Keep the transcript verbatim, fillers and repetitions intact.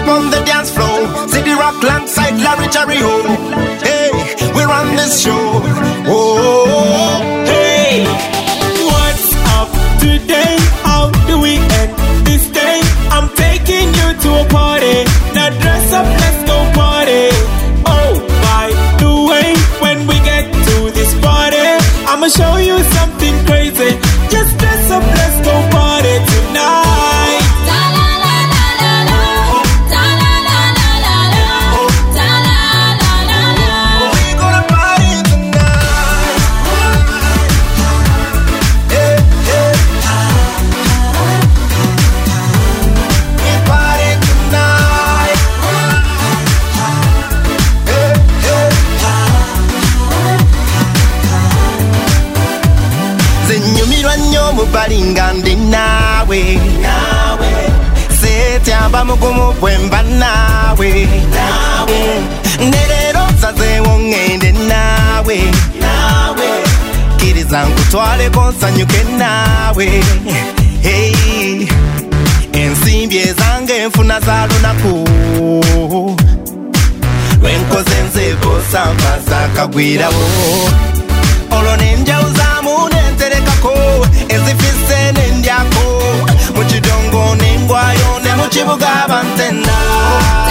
on the dance floor. City Rock alongside Larry Cherry Ho. Hey, we run this show. Oh, hey, what's up today? How do we end this day? I'm taking you to a party. Now dress up, let's go party. Oh, by the way, when we get to this party, I'ma show you something crazy. Just dress up, let's go party tonight. Da la la la la la, da la la la la la, da la la la la. We gonna party tonight. Hey, hey. We party tonight. Hey, hey. Zenyumirwa nnyo mu balinga ndi naawe, setyamba mugumu bwe mba naawe, nerero nsazeewo ŋŋende naawe, kkiriza nkutwaleko nsanyuke naawe. Hey, ensimbi ezange nfuna za lunaku, lwenkoze nzeeko samba zakagwirawo, olwo nenjawuzaamu nenterekako ezifisse nendyako, mu kidongo nengwayo ne mu kibuga bantenda.